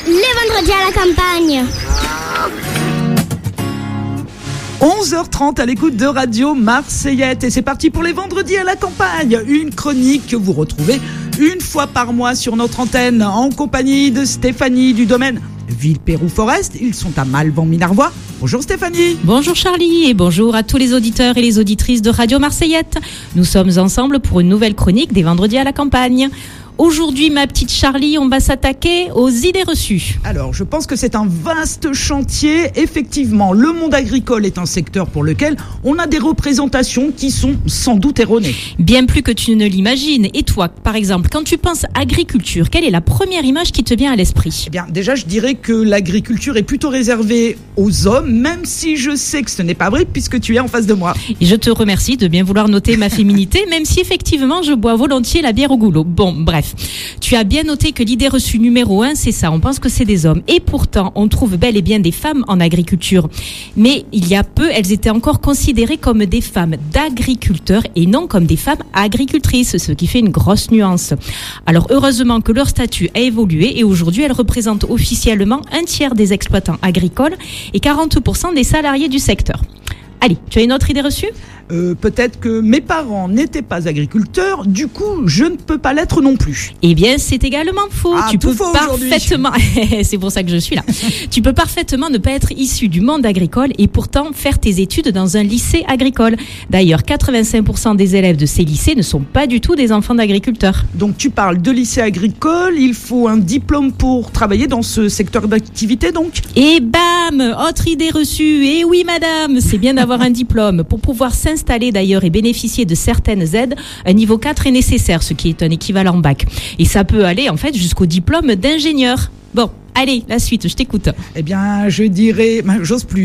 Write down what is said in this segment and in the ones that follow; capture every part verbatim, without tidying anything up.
les vendredis à la campagne. onze heures trente à l'écoute de Radio Marseillette et c'est parti pour les vendredis à la campagne, une chronique que vous retrouvez une fois par mois sur notre antenne en compagnie de Stéphanie du domaine Villepéroux-Forest. Ils sont à Malvan-Minervois. Bonjour Stéphanie. Bonjour Charlie et bonjour à tous les auditeurs et les auditrices de Radio Marseillette. Nous sommes ensemble pour une nouvelle chronique des vendredis à la campagne. Aujourd'hui, ma petite Charlie, on va s'attaquer aux idées reçues. Alors, je pense que c'est un vaste chantier. Effectivement, le monde agricole est un secteur pour lequel on a des représentations qui sont sans doute erronées. Bien plus que tu ne l'imagines. Et toi, par exemple, quand tu penses agriculture, quelle est la première image qui te vient à l'esprit ? Eh bien, déjà, je dirais que l'agriculture est plutôt réservée aux hommes, même si je sais que ce n'est pas vrai puisque tu es en face de moi. Et je te remercie de bien vouloir noter ma féminité, même si effectivement, je bois volontiers la bière au goulot. Bon, bref. Tu as bien noté que l'idée reçue numéro un, c'est ça, on pense que c'est des hommes. Et pourtant, on trouve bel et bien des femmes en agriculture. Mais il y a peu, elles étaient encore considérées comme des femmes d'agriculteurs et non comme des femmes agricultrices, ce qui fait une grosse nuance. Alors heureusement que leur statut a évolué et aujourd'hui, elles représentent officiellement un tiers des exploitants agricoles et quarante pour cent des salariés du secteur. Allez, tu as une autre idée reçue ? Euh, peut-être que mes parents n'étaient pas agriculteurs, du coup, je ne peux pas l'être non plus. Eh bien, c'est également faux. Ah, tu tout peux faux parfaitement, c'est pour ça que je suis là. Tu peux parfaitement ne pas être issu du monde agricole et pourtant faire tes études dans un lycée agricole. D'ailleurs, quatre-vingt-cinq pour cent des élèves de ces lycées ne sont pas du tout des enfants d'agriculteurs. Donc, tu parles de lycée agricole, il faut un diplôme pour travailler dans ce secteur d'activité, donc ? Et bam, autre idée reçue. Et oui, madame, c'est bien d'avoir un diplôme pour pouvoir s'installer Installer d'ailleurs et bénéficier de certaines aides, un niveau quatre est nécessaire, ce qui est un équivalent bac. Et ça peut aller en fait jusqu'au diplôme d'ingénieur. Bon, allez, la suite, je t'écoute. Eh bien, je dirais, ben, j'ose plus,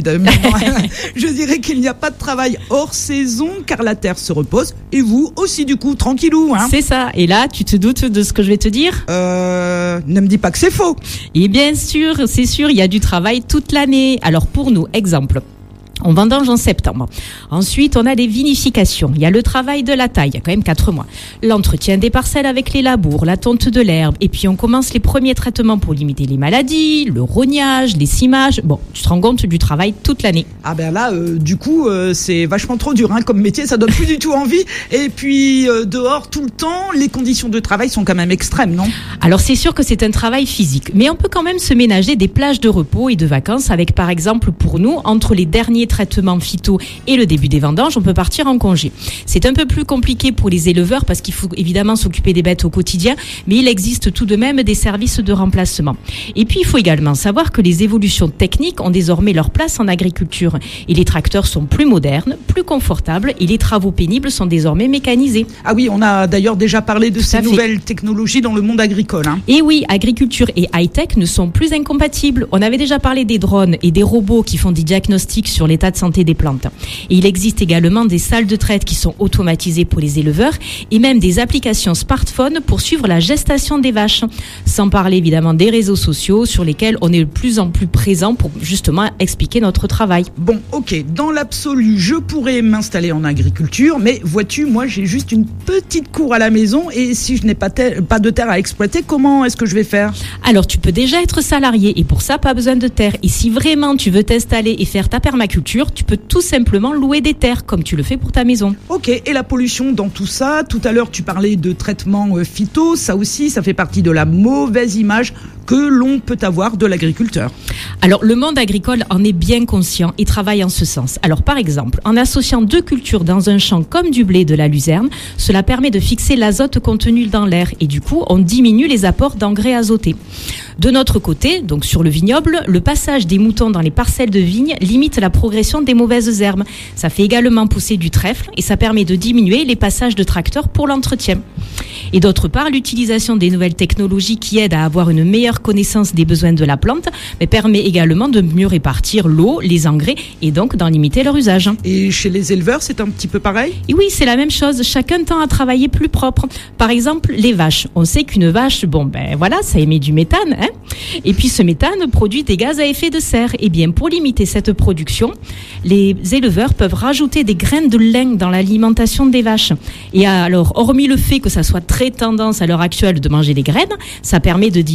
je dirais qu'il n'y a pas de travail hors saison car la terre se repose et vous aussi du coup, tranquillou. Hein. C'est ça, et là, tu te doutes de ce que je vais te dire ? Euh, ne me dis pas que c'est faux. Et bien sûr, c'est sûr, il y a du travail toute l'année. Alors pour nous, exemple. On vendange en septembre. Ensuite, on a des vinifications. Il y a le travail de la taille, il y a quand même quatre mois. L'entretien des parcelles avec les labours, la tonte de l'herbe. Et puis, on commence les premiers traitements pour limiter les maladies, le rognage, les cimages. Bon, tu te rends compte du travail toute l'année. Ah ben là, euh, du coup, euh, c'est vachement trop dur hein, comme métier. Ça donne plus du tout envie. Et puis, euh, dehors, tout le temps, les conditions de travail sont quand même extrêmes, non ? Alors, c'est sûr que c'est un travail physique. Mais on peut quand même se ménager des plages de repos et de vacances avec, par exemple, pour nous, entre les derniers traitement phyto et le début des vendanges, on peut partir en congé. C'est un peu plus compliqué pour les éleveurs parce qu'il faut évidemment s'occuper des bêtes au quotidien, mais il existe tout de même des services de remplacement. Et puis, il faut également savoir que les évolutions techniques ont désormais leur place en agriculture. Et les tracteurs sont plus modernes, plus confortables et les travaux pénibles sont désormais mécanisés. Ah oui, on a d'ailleurs déjà parlé de tout ces nouvelles technologies dans le monde agricole. Hein. Et oui, agriculture et high-tech ne sont plus incompatibles. On avait déjà parlé des drones et des robots qui font des diagnostics sur l'état de santé des plantes. Et il existe également des salles de traite qui sont automatisées pour les éleveurs et même des applications smartphone pour suivre la gestation des vaches. Sans parler évidemment des réseaux sociaux sur lesquels on est de plus en plus présent pour justement expliquer notre travail. Bon, ok, dans l'absolu, je pourrais m'installer en agriculture, mais vois-tu, moi j'ai juste une petite cour à la maison et si je n'ai pas, te- pas de terre à exploiter, comment est-ce que je vais faire ? Alors tu peux déjà être salarié et pour ça pas besoin de terre. Et si vraiment tu veux t'installer et faire ta permaculture, tu peux tout simplement louer des terres comme tu le fais pour ta maison. Ok, et la pollution dans tout ça, tout à l'heure tu parlais de traitement phyto, ça aussi ça fait partie de la mauvaise image que l'on peut avoir de l'agriculteur. Alors le monde agricole en est bien conscient et travaille en ce sens. Alors par exemple, en associant deux cultures dans un champ comme du blé et de la luzerne, cela permet de fixer l'azote contenu dans l'air et du coup on diminue les apports d'engrais azotés. De notre côté, donc sur le vignoble, le passage des moutons dans les parcelles de vignes limite la progression des mauvaises herbes. Ça fait également pousser du trèfle et ça permet de diminuer les passages de tracteurs pour l'entretien. Et d'autre part, l'utilisation des nouvelles technologies qui aident à avoir une meilleure connaissance des besoins de la plante, mais permet également de mieux répartir l'eau, les engrais et donc d'en limiter leur usage. Et chez les éleveurs, c'est un petit peu pareil ? Et oui, c'est la même chose. Chacun tend à travailler plus propre. Par exemple, les vaches. On sait qu'une vache, bon ben voilà, ça émet du méthane, hein. Et puis ce méthane produit des gaz à effet de serre. Et bien pour limiter cette production, les éleveurs peuvent rajouter des graines de lin dans l'alimentation des vaches. Et alors, hormis le fait que ça soit très tendance à l'heure actuelle de manger des graines, ça permet de diminuer ce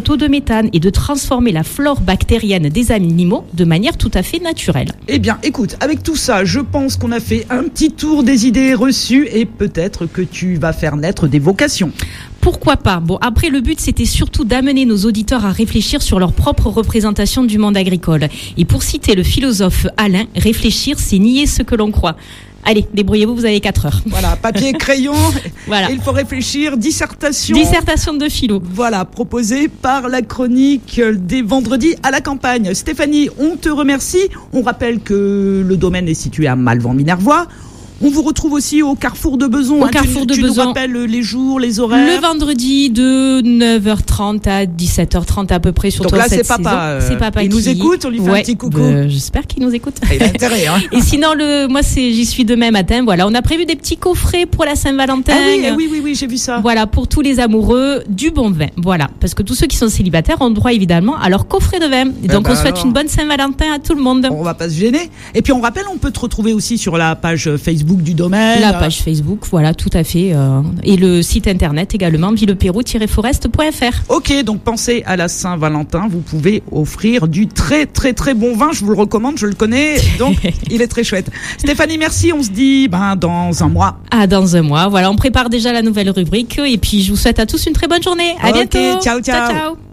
taux de méthane et de transformer la flore bactérienne des animaux de manière tout à fait naturelle. Eh bien, écoute, avec tout ça, je pense qu'on a fait un petit tour des idées reçues et peut-être que tu vas faire naître des vocations. Pourquoi pas? Bon, après, le but, c'était surtout d'amener nos auditeurs à réfléchir sur leur propre représentation du monde agricole. Et pour citer le philosophe Alain, réfléchir, c'est nier ce que l'on croit. Allez, débrouillez-vous, vous avez quatre heures. Voilà, papier, crayon. Voilà. Il faut réfléchir. Dissertation. Dissertation de philo. Voilà, proposée par la chronique des vendredis à la campagne. Stéphanie, on te remercie. On rappelle que le domaine est situé à Malvan-Minervois. On vous retrouve aussi au Carrefour de Beson. Au hein, Carrefour tu, de tu Beson. nous rappelles les jours, les horaires. Le vendredi de neuf heures trente à dix-sept heures trente à peu près sur Donc toute là, cette c'est papa. saison. Euh, C'est papa il qui nous écoute, on lui fait ouais, un petit coucou. euh, J'espère qu'il nous écoute. Il a intérêt, hein. Et sinon, le, moi, c'est, j'y suis demain matin. Voilà, on a prévu des petits coffrets pour la Saint-Valentin. Ah oui, oui, oui, oui, j'ai vu ça. Voilà, pour tous les amoureux du bon vin. Voilà, parce que tous ceux qui sont célibataires ont droit évidemment à leur coffret de vin. Et donc, ben on souhaite alors. une bonne Saint-Valentin à tout le monde. On va pas se gêner. Et puis on rappelle, on peut te retrouver aussi sur la page Facebook du domaine. La page Facebook, voilà, tout à fait. Euh, et le site internet également, villepérou tiret forest point f r. Ok, donc pensez à la Saint-Valentin. Vous pouvez offrir du très très très bon vin. Je vous le recommande, je le connais. Donc il est très chouette. Stéphanie, merci. On se dit ben, dans un mois. Ah, dans un mois. Voilà, on prépare déjà la nouvelle rubrique. Et puis, je vous souhaite à tous une très bonne journée. À Ok, bientôt. ciao, ciao. Ciao, ciao.